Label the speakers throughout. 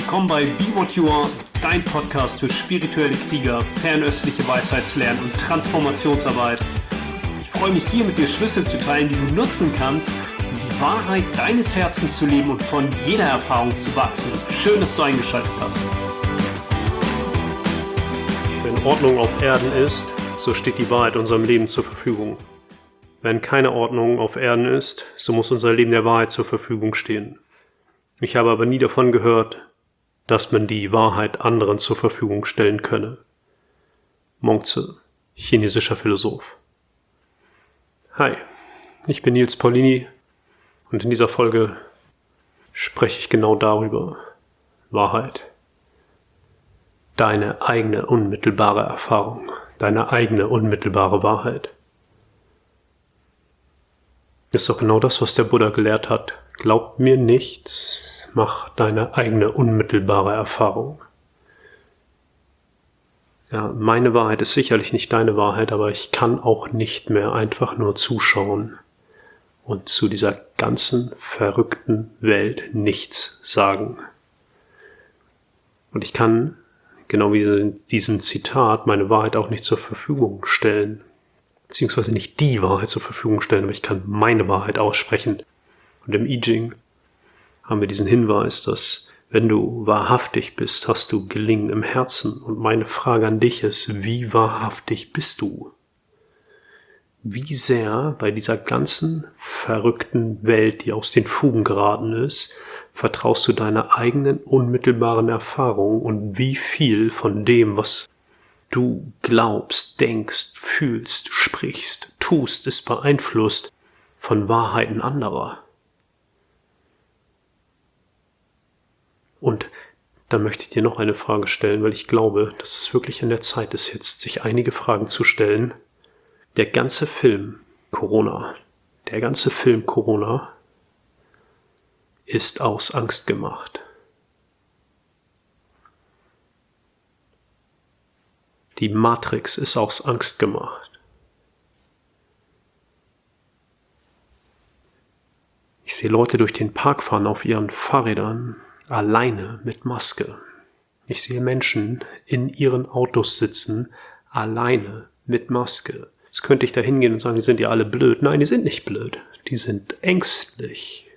Speaker 1: Willkommen bei Be What You Are, dein Podcast für spirituelle Krieger, fernöstliche Weisheitslernen und Transformationsarbeit. Ich freue mich hier mit dir Schlüssel zu teilen, die du nutzen kannst, um die Wahrheit deines Herzens zu leben und von jeder Erfahrung zu wachsen. Schön, dass du eingeschaltet hast.
Speaker 2: Wenn Ordnung auf Erden ist, so steht die Wahrheit unserem Leben zur Verfügung. Wenn keine Ordnung auf Erden ist, so muss unser Leben der Wahrheit zur Verfügung stehen. Ich habe aber nie davon gehört, dass man die Wahrheit anderen zur Verfügung stellen könne. Mongzi, chinesischer Philosoph. Hi, ich bin Nils Paulini und in dieser Folge spreche ich genau darüber. Wahrheit. Deine eigene unmittelbare Erfahrung, deine eigene unmittelbare Wahrheit. Ist doch genau das, was der Buddha gelehrt hat. Glaub mir nichts, mach deine eigene unmittelbare Erfahrung. Ja, meine Wahrheit ist sicherlich nicht deine Wahrheit, aber ich kann auch nicht mehr einfach nur zuschauen und zu dieser ganzen verrückten Welt nichts sagen. Und ich kann, genau wie in diesem Zitat, meine Wahrheit auch nicht zur Verfügung stellen. Beziehungsweise nicht die Wahrheit zur Verfügung stellen, aber ich kann meine Wahrheit aussprechen. Und im I Ching haben wir diesen Hinweis, dass wenn du wahrhaftig bist, hast du Gelingen im Herzen. Und meine Frage an dich ist, wie wahrhaftig bist du? Wie sehr bei dieser ganzen verrückten Welt, die aus den Fugen geraten ist, vertraust du deiner eigenen unmittelbaren Erfahrung und wie viel von dem, was du glaubst, denkst, fühlst, sprichst, tust, ist beeinflusst von Wahrheiten anderer? Und da möchte ich dir noch eine Frage stellen, weil ich glaube, dass es wirklich an der Zeit ist, jetzt sich einige Fragen zu stellen. Der ganze Film Corona ist aus Angst gemacht. Die Matrix ist aus Angst gemacht. Ich sehe Leute durch den Park fahren auf ihren Fahrrädern, alleine mit Maske. Ich sehe Menschen in ihren Autos sitzen, alleine mit Maske. Jetzt könnte ich da hingehen und sagen, die sind ja alle blöd. Nein, die sind nicht blöd. Die sind ängstlich.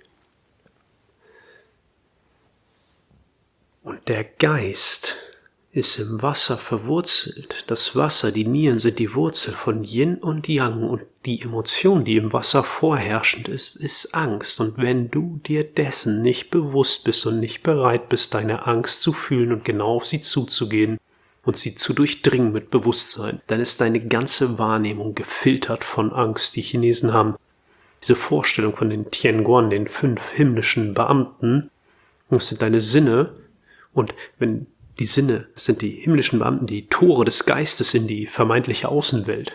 Speaker 2: Und der Geist ist im Wasser verwurzelt. Das Wasser, die Nieren sind die Wurzel von Yin und Yang und die Emotion, die im Wasser vorherrschend ist Angst. Und wenn du dir dessen nicht bewusst bist und nicht bereit bist, deine Angst zu fühlen und genau auf sie zuzugehen und sie zu durchdringen mit Bewusstsein, dann ist deine ganze Wahrnehmung gefiltert von Angst. Die Chinesen haben diese Vorstellung von den Tianguan, den 5 himmlischen Beamten. Das sind deine Sinne. Und wenn die Sinne sind die himmlischen Beamten, die Tore des Geistes in die vermeintliche Außenwelt.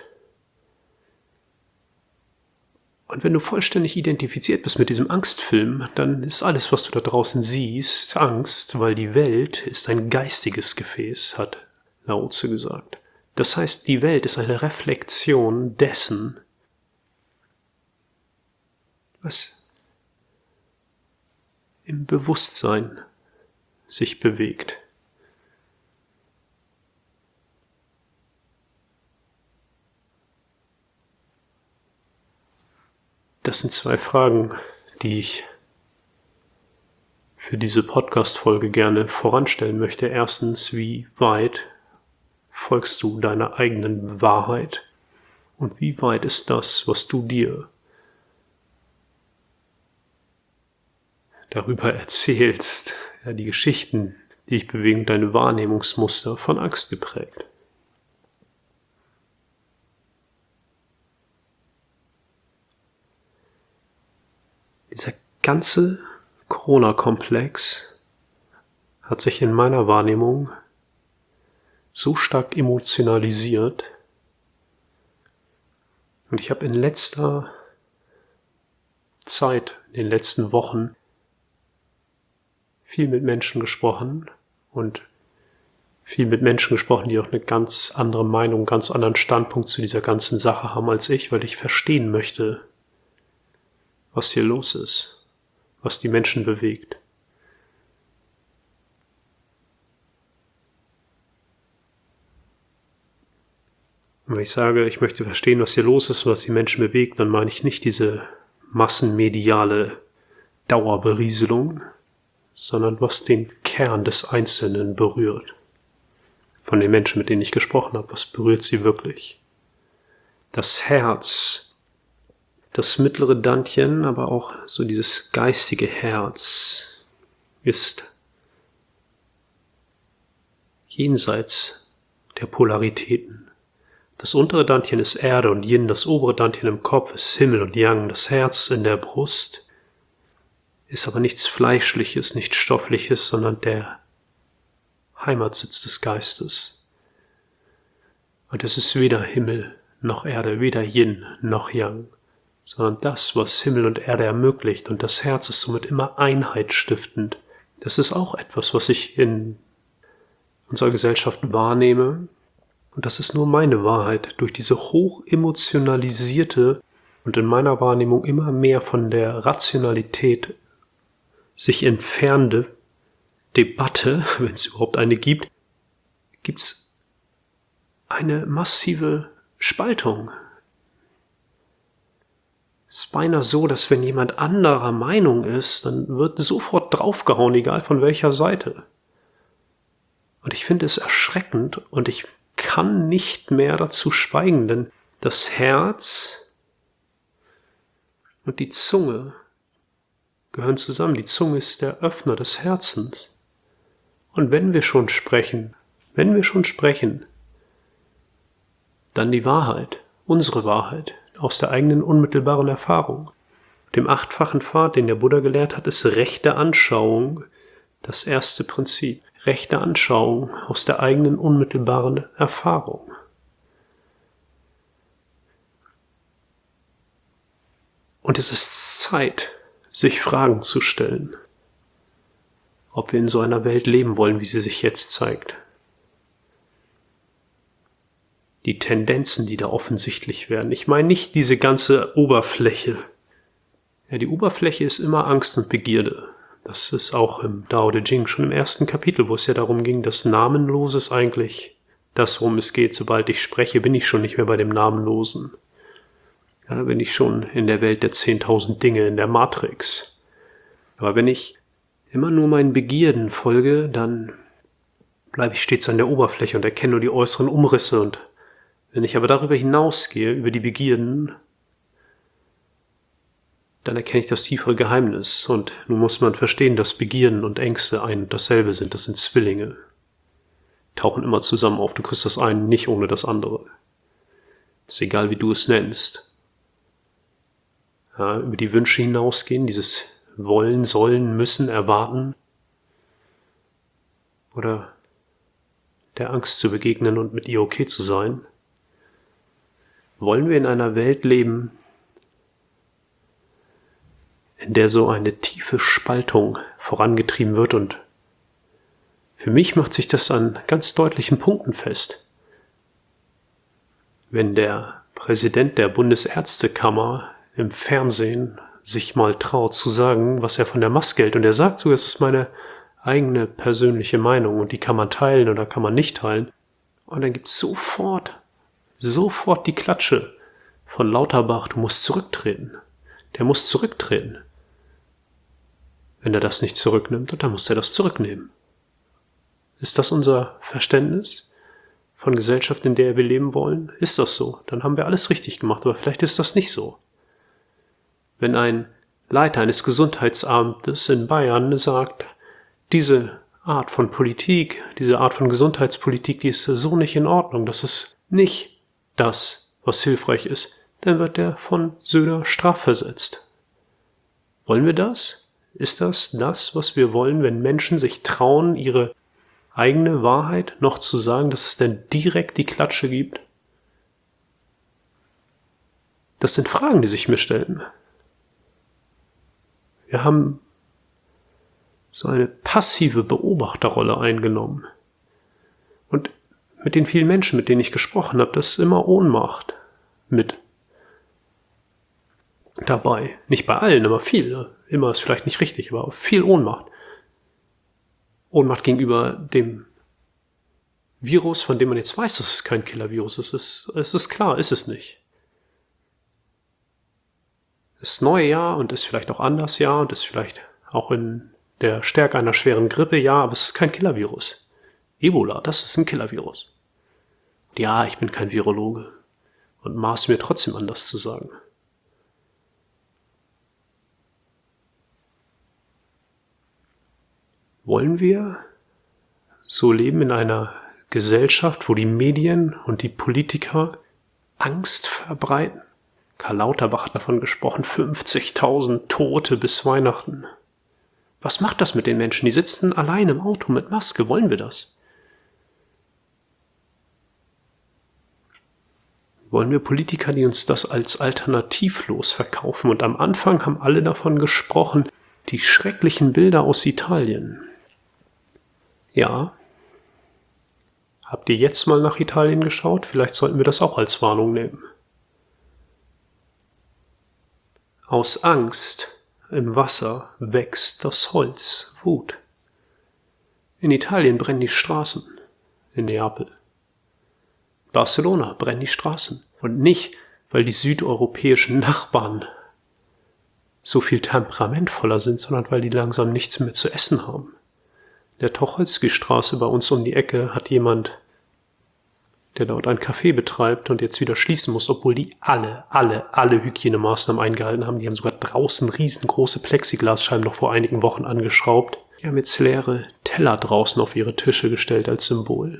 Speaker 2: Und wenn du vollständig identifiziert bist mit diesem Angstfilm, dann ist alles, was du da draußen siehst, Angst, weil die Welt ist ein geistiges Gefäß, hat Lao Tzu gesagt. Das heißt, die Welt ist eine Reflexion dessen, was im Bewusstsein sich bewegt. Das sind 2 Fragen, die ich für diese Podcast-Folge gerne voranstellen möchte. Erstens, wie weit folgst du deiner eigenen Wahrheit? Und wie weit ist das, was du dir darüber erzählst, ja, die Geschichten, die dich bewegen, deine Wahrnehmungsmuster von Angst geprägt? Dieser ganze Corona-Komplex hat sich in meiner Wahrnehmung so stark emotionalisiert und ich habe in letzter Zeit, in den letzten Wochen, viel mit Menschen gesprochen und viel mit Menschen gesprochen, die auch eine ganz andere Meinung, einen ganz anderen Standpunkt zu dieser ganzen Sache haben als ich, weil ich verstehen möchte, was hier los ist, was die Menschen bewegt. Und wenn ich sage, ich möchte verstehen, was hier los ist, was die Menschen bewegt, dann meine ich nicht diese massenmediale Dauerberieselung, sondern was den Kern des Einzelnen berührt. Von den Menschen, mit denen ich gesprochen habe, was berührt sie wirklich? Das Herz, das mittlere Dantchen, aber auch so dieses geistige Herz ist jenseits der Polaritäten. Das untere Dantchen ist Erde und Yin, das obere Dantchen im Kopf ist Himmel und Yang, das Herz in der Brust ist aber nichts Fleischliches, nichts Stoffliches, sondern der Heimatsitz des Geistes. Und es ist weder Himmel noch Erde, weder Yin noch Yang, sondern das, was Himmel und Erde ermöglicht, und das Herz ist somit immer einheitsstiftend. Das ist auch etwas, was ich in unserer Gesellschaft wahrnehme, und das ist nur meine Wahrheit, durch diese hoch emotionalisierte und in meiner Wahrnehmung immer mehr von der Rationalität sich entfernende Debatte, wenn es überhaupt eine gibt, gibt es eine massive Spaltung. Es ist beinahe so, dass wenn jemand anderer Meinung ist, dann wird sofort draufgehauen, egal von welcher Seite. Und ich finde es erschreckend und ich kann nicht mehr dazu schweigen, denn das Herz und die Zunge gehören zusammen. Die Zunge ist der Öffner des Herzens. Und wenn wir schon sprechen, dann die Wahrheit, unsere Wahrheit, aus der eigenen unmittelbaren Erfahrung. Dem 8-fachen Pfad, den der Buddha gelehrt hat, ist rechte Anschauung das erste Prinzip. Rechte Anschauung aus der eigenen unmittelbaren Erfahrung. Und es ist Zeit, sich Fragen zu stellen, ob wir in so einer Welt leben wollen, wie sie sich jetzt zeigt. Die Tendenzen, die da offensichtlich werden. Ich meine nicht diese ganze Oberfläche. Ja, die Oberfläche ist immer Angst und Begierde. Das ist auch im Dao De Jing, schon im ersten Kapitel, wo es ja darum ging, das Namenlose ist eigentlich das, worum es geht. Sobald ich spreche, bin ich schon nicht mehr bei dem Namenlosen. Ja, da bin ich schon in der Welt der 10.000 Dinge, in der Matrix. Aber wenn ich immer nur meinen Begierden folge, dann bleibe ich stets an der Oberfläche und erkenne nur die äußeren Umrisse. Und wenn ich aber darüber hinausgehe, über die Begierden, dann erkenne ich das tiefere Geheimnis. Und nun muss man verstehen, dass Begierden und Ängste ein und dasselbe sind. Das sind Zwillinge. Tauchen immer zusammen auf. Du kriegst das eine nicht ohne das andere. Ist egal, wie du es nennst. Ja, über die Wünsche hinausgehen, dieses Wollen, Sollen, Müssen, Erwarten. Oder der Angst zu begegnen und mit ihr okay zu sein. Wollen wir in einer Welt leben, in der so eine tiefe Spaltung vorangetrieben wird, und für mich macht sich das an ganz deutlichen Punkten fest. Wenn der Präsident der Bundesärztekammer im Fernsehen sich mal traut zu sagen, was er von der Maske hält, und er sagt so, es ist meine eigene persönliche Meinung und die kann man teilen oder kann man nicht teilen, und dann gibt es sofort die Klatsche von Lauterbach, du musst zurücktreten. Der muss zurücktreten. Wenn er das nicht zurücknimmt, dann muss er das zurücknehmen. Ist das unser Verständnis von Gesellschaft, in der wir leben wollen? Ist das so? Dann haben wir alles richtig gemacht, aber vielleicht ist das nicht so. Wenn ein Leiter eines Gesundheitsamtes in Bayern sagt, diese Art von Politik, diese Art von Gesundheitspolitik, die ist so nicht in Ordnung, das ist nicht das, was hilfreich ist, dann wird er von Söder strafversetzt. Wollen wir das? Ist das, was wir wollen, wenn Menschen sich trauen, ihre eigene Wahrheit noch zu sagen, dass es dann direkt die Klatsche gibt? Das sind Fragen, die sich mir stellen. Wir haben so eine passive Beobachterrolle eingenommen. Und mit den vielen Menschen, mit denen ich gesprochen habe, das ist immer Ohnmacht mit dabei. Nicht bei allen, aber viel. Immer ist vielleicht nicht richtig, aber viel Ohnmacht. Ohnmacht gegenüber dem Virus, von dem man jetzt weiß, dass es kein Killer-Virus ist. Es ist klar, ist es nicht. Ist neue ja und ist vielleicht auch anders ja und ist vielleicht auch in der Stärke einer schweren Grippe ja, aber es ist kein Killer-Virus. Ebola, das ist ein Killer-Virus. Ja, ich bin kein Virologe und maß mir trotzdem an, das zu sagen. Wollen wir so leben in einer Gesellschaft, wo die Medien und die Politiker Angst verbreiten? Karl Lauterbach hat davon gesprochen, 50.000 Tote bis Weihnachten. Was macht das mit den Menschen? Die sitzen allein im Auto mit Maske. Wollen wir das? Wollen wir Politiker, die uns das als alternativlos verkaufen? Und am Anfang haben alle davon gesprochen, die schrecklichen Bilder aus Italien. Ja. Habt ihr jetzt mal nach Italien geschaut? Vielleicht sollten wir das auch als Warnung nehmen. Aus Angst im Wasser wächst das Holz, Wut. In Italien brennen die Straßen, in Neapel. Barcelona brennen die Straßen. Und nicht, weil die südeuropäischen Nachbarn so viel temperamentvoller sind, sondern weil die langsam nichts mehr zu essen haben. In der Tucholsky-Straße bei uns um die Ecke hat jemand, der dort ein Café betreibt und jetzt wieder schließen muss, obwohl die alle Hygienemaßnahmen eingehalten haben. Die haben sogar draußen riesengroße Plexiglasscheiben noch vor einigen Wochen angeschraubt. Die haben jetzt leere Teller draußen auf ihre Tische gestellt als Symbol.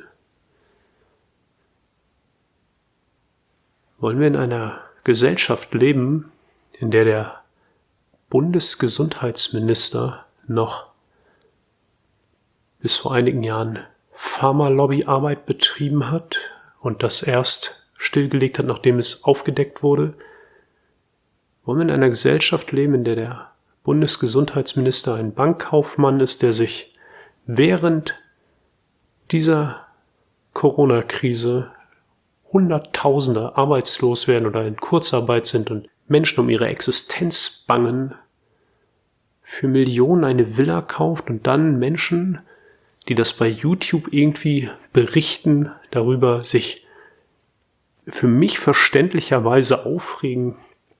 Speaker 2: Wollen wir in einer Gesellschaft leben, in der der Bundesgesundheitsminister noch bis vor einigen Jahren Pharmalobbyarbeit betrieben hat und das erst stillgelegt hat, nachdem es aufgedeckt wurde? Wollen wir in einer Gesellschaft leben, in der der Bundesgesundheitsminister ein Bankkaufmann ist, der sich während dieser Corona-Krise Hunderttausende arbeitslos werden oder in Kurzarbeit sind und Menschen um ihre Existenz bangen, für Millionen eine Villa kauft und dann Menschen, die das bei YouTube irgendwie berichten, darüber sich für mich verständlicherweise aufregen,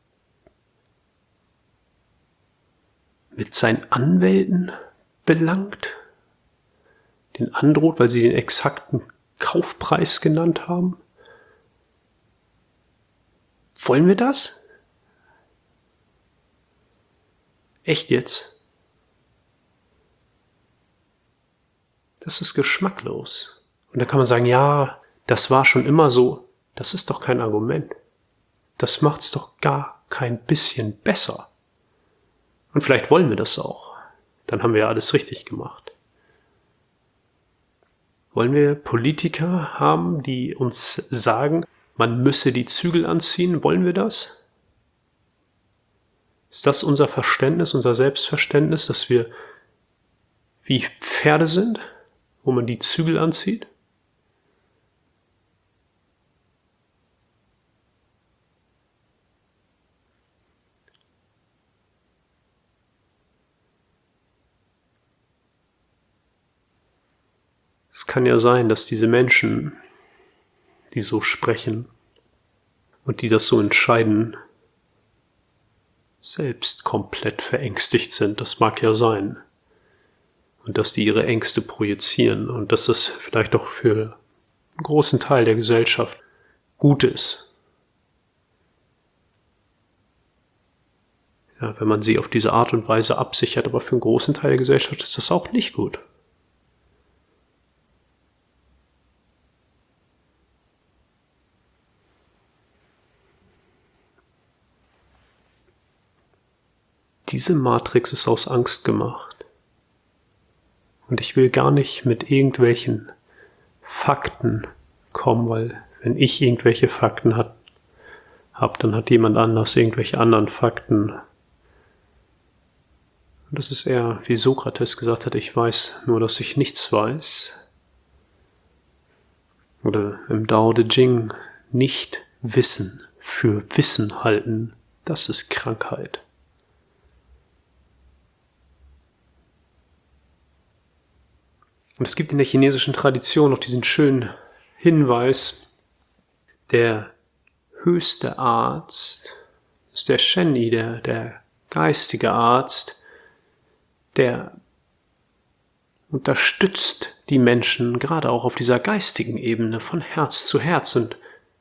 Speaker 2: mit seinen Anwälten belangt, den androht, weil sie den exakten Kaufpreis genannt haben? Wollen wir das? Echt jetzt? Das ist geschmacklos. Und da kann man sagen, ja, das war schon immer so. Das ist doch kein Argument. Das macht's doch gar kein bisschen besser. Und vielleicht wollen wir das auch. Dann haben wir ja alles richtig gemacht. Wollen wir Politiker haben, die uns sagen, man müsse die Zügel anziehen? Wollen wir das? Ist das unser Verständnis, unser Selbstverständnis, dass wir wie Pferde sind, wo man die Zügel anzieht? Es kann ja sein, dass diese Menschen, die so sprechen und die das so entscheiden, selbst komplett verängstigt sind. Das mag ja sein. Und dass die ihre Ängste projizieren und dass das vielleicht auch für einen großen Teil der Gesellschaft gut ist. Ja, wenn man sie auf diese Art und Weise absichert, aber für einen großen Teil der Gesellschaft ist das auch nicht gut. Diese Matrix ist aus Angst gemacht. Und ich will gar nicht mit irgendwelchen Fakten kommen, weil wenn ich irgendwelche Fakten habe, dann hat jemand anders irgendwelche anderen Fakten. Und das ist eher, wie Sokrates gesagt hat, ich weiß nur, dass ich nichts weiß. Oder im Dao De Jing, nicht Wissen für Wissen halten, das ist Krankheit. Und es gibt in der chinesischen Tradition noch diesen schönen Hinweis, der höchste Arzt ist der Shenyi, der geistige Arzt, der unterstützt die Menschen gerade auch auf dieser geistigen Ebene von Herz zu Herz. Und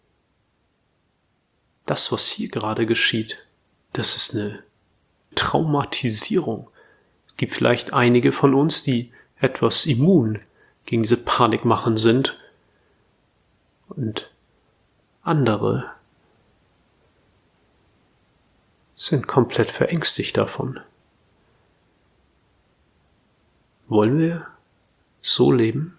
Speaker 2: das, was hier gerade geschieht, das ist eine Traumatisierung. Es gibt vielleicht einige von uns, die etwas immun gegen diese Panikmachen sind und andere sind komplett verängstigt davon. Wollen wir so leben?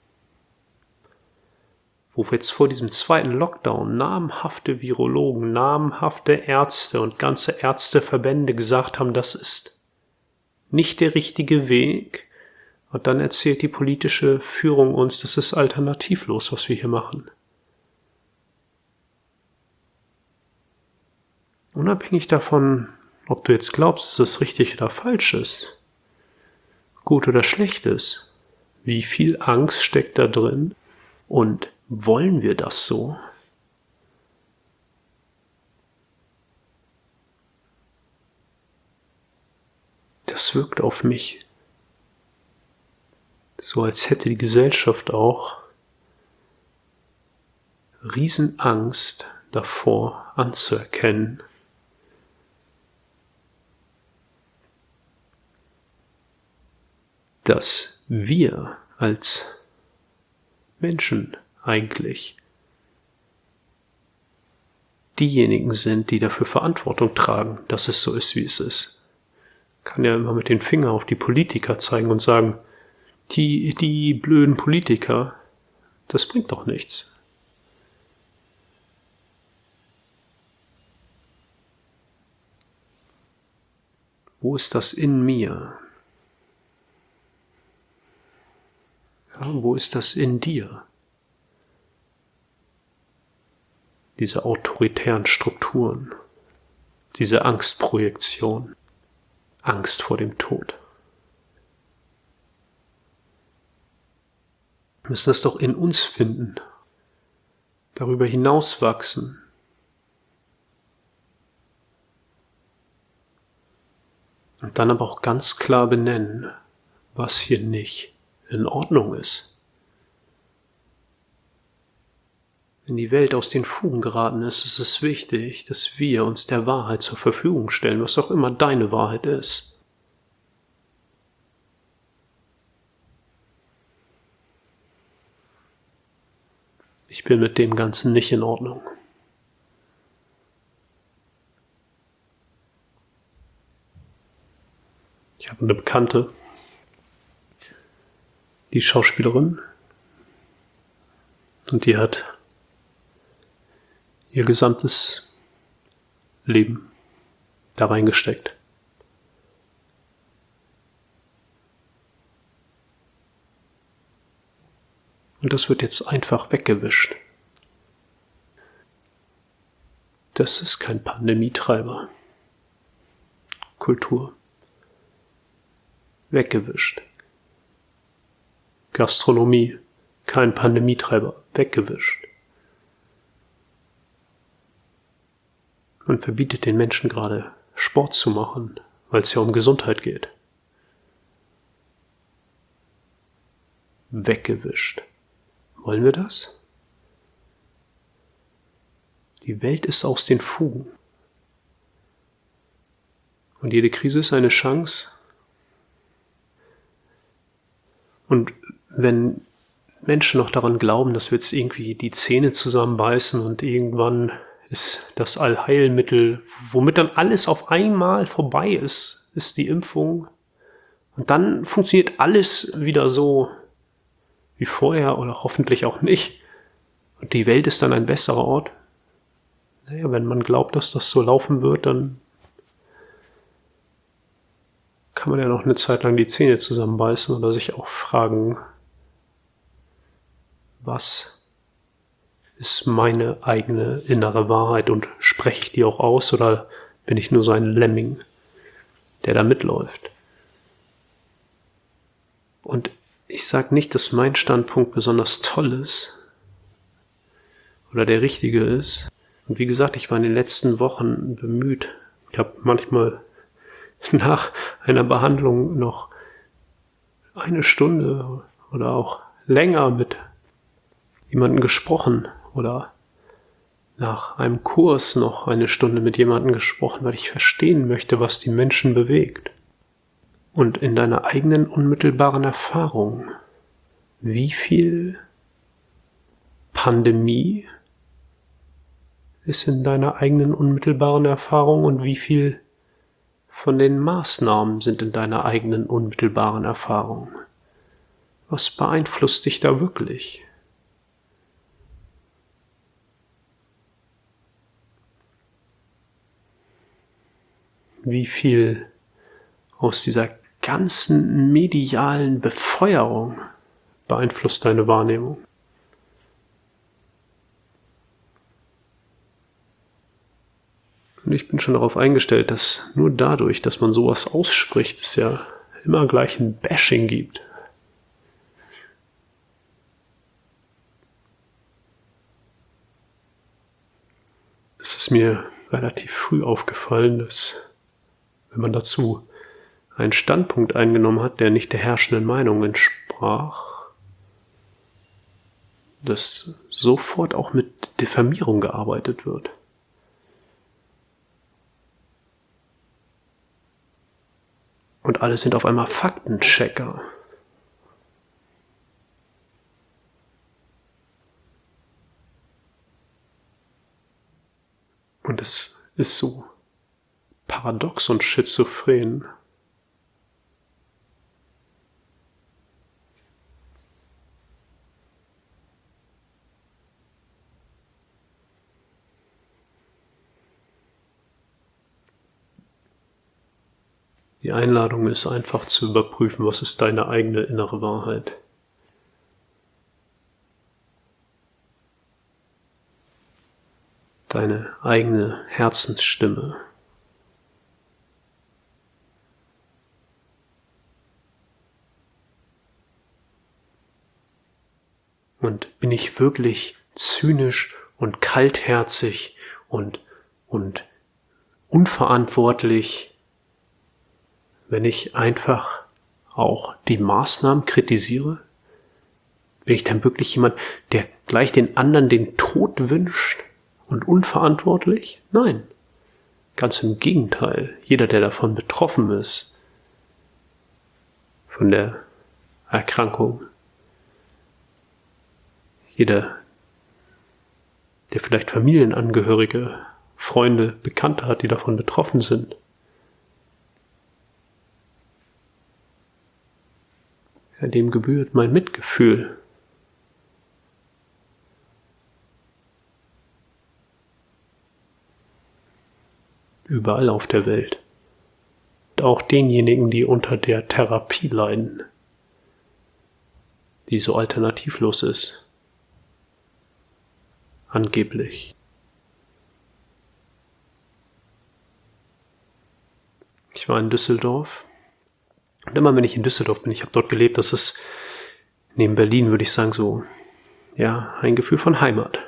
Speaker 2: Wo wir jetzt vor diesem zweiten Lockdown namhafte Virologen, namhafte Ärzte und ganze Ärzteverbände gesagt haben, das ist nicht der richtige Weg. Und dann erzählt die politische Führung uns, das ist alternativlos, was wir hier machen. Unabhängig davon, ob du jetzt glaubst, dass das richtig oder falsch ist, gut oder schlecht ist, wie viel Angst steckt da drin und wollen wir das so? Das wirkt auf mich so, als hätte die Gesellschaft auch Riesenangst davor anzuerkennen, dass wir als Menschen eigentlich diejenigen sind, die dafür Verantwortung tragen, dass es so ist, wie es ist. Man kann ja immer mit dem Finger auf die Politiker zeigen und sagen, die blöden Politiker, das bringt doch nichts. Wo ist das in mir? Ja, wo ist das in dir? Diese autoritären Strukturen, diese Angstprojektion, Angst vor dem Tod. Wir müssen das doch in uns finden, darüber hinaus wachsen. Und dann aber auch ganz klar benennen, was hier nicht in Ordnung ist. Wenn die Welt aus den Fugen geraten ist, ist es wichtig, dass wir uns der Wahrheit zur Verfügung stellen, was auch immer deine Wahrheit ist. Ich bin mit dem Ganzen nicht in Ordnung. Ich habe eine Bekannte, die Schauspielerin, und die hat ihr gesamtes Leben da reingesteckt. Und das wird jetzt einfach weggewischt. Das ist kein Pandemietreiber. Kultur. Weggewischt. Gastronomie. Kein Pandemietreiber. Weggewischt. Man verbietet den Menschen gerade, Sport zu machen, weil es ja um Gesundheit geht. Weggewischt. Wollen wir das? Die Welt ist aus den Fugen. Und jede Krise ist eine Chance. Und wenn Menschen noch daran glauben, dass wir jetzt irgendwie die Zähne zusammenbeißen und irgendwann ist das Allheilmittel, womit dann alles auf einmal vorbei ist, ist die Impfung. Und dann funktioniert alles wieder so wie vorher oder hoffentlich auch nicht. Und die Welt ist dann ein besserer Ort. Naja, wenn man glaubt, dass das so laufen wird, dann kann man ja noch eine Zeit lang die Zähne zusammenbeißen oder sich auch fragen, was ist meine eigene innere Wahrheit und spreche ich die auch aus oder bin ich nur so ein Lemming, der da mitläuft? Und Ich sage nicht, dass mein Standpunkt besonders toll ist oder der richtige ist. Und wie gesagt, ich war in den letzten Wochen bemüht. Ich habe manchmal nach einer Behandlung noch 1 Stunde oder auch länger mit jemandem gesprochen oder nach einem Kurs noch 1 Stunde mit jemandem gesprochen, weil ich verstehen möchte, was die Menschen bewegt. Und in deiner eigenen unmittelbaren Erfahrung, wie viel Pandemie ist in deiner eigenen unmittelbaren Erfahrung und wie viel von den Maßnahmen sind in deiner eigenen unmittelbaren Erfahrung? Was beeinflusst dich da wirklich? Wie viel aus dieser ganzen medialen Befeuerung beeinflusst deine Wahrnehmung? Und ich bin schon darauf eingestellt, dass nur dadurch, dass man sowas ausspricht, es ja immer gleich ein Bashing gibt. Es ist mir relativ früh aufgefallen, dass, wenn man dazu einen Standpunkt eingenommen hat, der nicht der herrschenden Meinung entsprach, dass sofort auch mit Diffamierung gearbeitet wird. Und alle sind auf einmal Faktenchecker. Und es ist so paradox und schizophren. Die Einladung ist einfach zu überprüfen, was ist deine eigene innere Wahrheit. Deine eigene Herzensstimme. Und bin ich wirklich zynisch und kaltherzig und unverantwortlich, wenn ich einfach auch die Maßnahmen kritisiere? Bin ich dann wirklich jemand, der gleich den anderen den Tod wünscht und unverantwortlich? Nein, ganz im Gegenteil. Jeder, der davon betroffen ist, von der Erkrankung, jeder, der vielleicht Familienangehörige, Freunde, Bekannte hat, die davon betroffen sind, ja, dem gebührt mein Mitgefühl. Überall auf der Welt. Und auch denjenigen, die unter der Therapie leiden, die so alternativlos ist. Angeblich. Ich war in Düsseldorf. Und immer wenn ich in Düsseldorf bin, ich habe dort gelebt, das ist neben Berlin, würde ich sagen, so, ja, ein Gefühl von Heimat.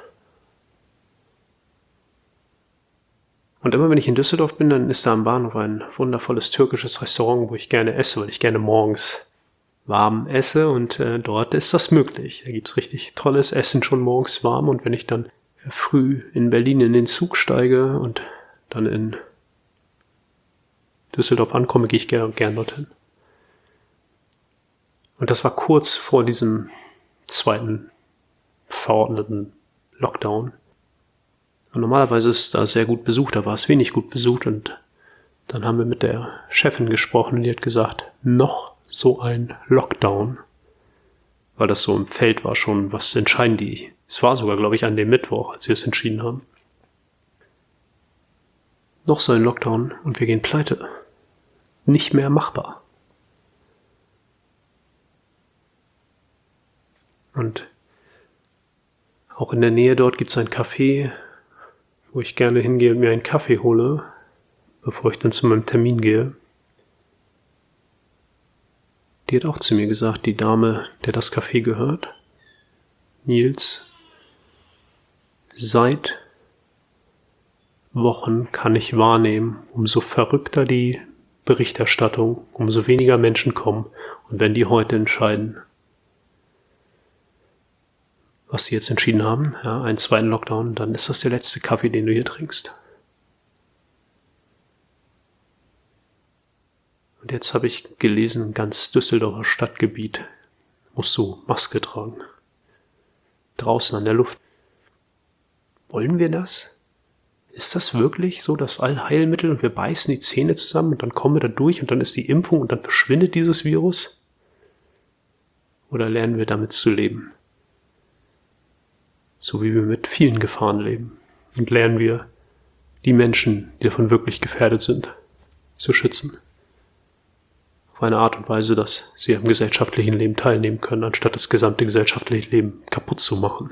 Speaker 2: Und immer wenn ich in Düsseldorf bin, dann ist da am Bahnhof ein wundervolles türkisches Restaurant, wo ich gerne esse, weil ich gerne morgens warm esse und dort ist das möglich. Da gibt's richtig tolles Essen schon morgens warm und wenn ich dann früh in Berlin in den Zug steige und dann in Düsseldorf ankomme, gehe ich gern dorthin. Und das war kurz vor diesem zweiten verordneten Lockdown. Und normalerweise ist es da sehr gut besucht, da war es wenig gut besucht und dann haben wir mit der Chefin gesprochen und die hat gesagt, noch so ein Lockdown. Weil das so im Feld war schon, was entscheiden die? Es war sogar, glaube ich, an dem Mittwoch, als sie es entschieden haben. Noch so ein Lockdown und wir gehen pleite. Nicht mehr machbar. Und auch in der Nähe dort gibt es ein Café, wo ich gerne hingehe und mir einen Kaffee hole, bevor ich dann zu meinem Termin gehe. Die hat auch zu mir gesagt, die Dame, der das Café gehört, Nils, seit Wochen kann ich wahrnehmen, umso verrückter die Berichterstattung, umso weniger Menschen kommen. Und wenn die heute entscheiden, was sie jetzt entschieden haben, ja, einen zweiten Lockdown, dann ist das der letzte Kaffee, den du hier trinkst. Und jetzt habe ich gelesen, ganz Düsseldorfer Stadtgebiet musst du Maske tragen. Draußen an der Luft. Wollen wir das? Ist das wirklich so das Allheilmittel und wir beißen die Zähne zusammen und dann kommen wir da durch und dann ist die Impfung und dann verschwindet dieses Virus? Oder lernen wir damit zu leben? So wie wir mit vielen Gefahren leben. Und lernen wir, die Menschen, die davon wirklich gefährdet sind, zu schützen. Auf eine Art und Weise, dass sie am gesellschaftlichen Leben teilnehmen können, anstatt das gesamte gesellschaftliche Leben kaputt zu machen.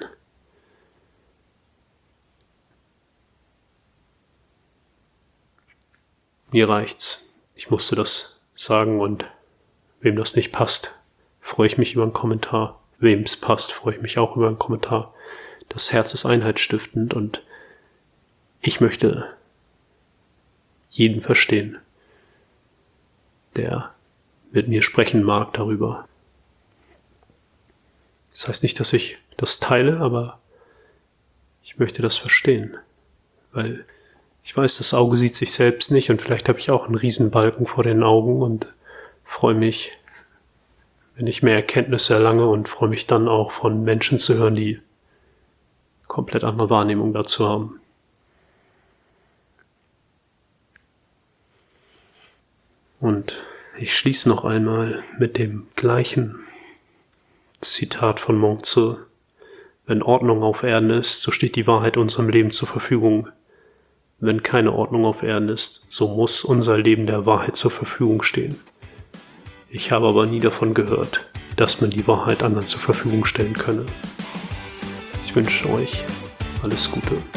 Speaker 2: Mir reicht's. Ich musste das sagen und wem das nicht passt, freue ich mich über einen Kommentar. Wem es passt, freue ich mich auch über einen Kommentar. Das Herz ist einheitsstiftend und ich möchte jeden verstehen, der mit mir sprechen mag darüber. Das heißt nicht, dass ich das teile, aber ich möchte das verstehen, weil ich weiß, das Auge sieht sich selbst nicht und vielleicht habe ich auch einen Riesenbalken vor den Augen und freue mich, wenn ich mehr Erkenntnisse erlange und freue mich dann auch von Menschen zu hören, die komplett andere Wahrnehmung dazu haben. Und ich schließe noch einmal mit dem gleichen Zitat von Monk Tzu. Wenn Ordnung auf Erden ist, so steht die Wahrheit unserem Leben zur Verfügung. Wenn keine Ordnung auf Erden ist, so muss unser Leben der Wahrheit zur Verfügung stehen. Ich habe aber nie davon gehört, dass man die Wahrheit anderen zur Verfügung stellen könne. Ich wünsche euch alles Gute.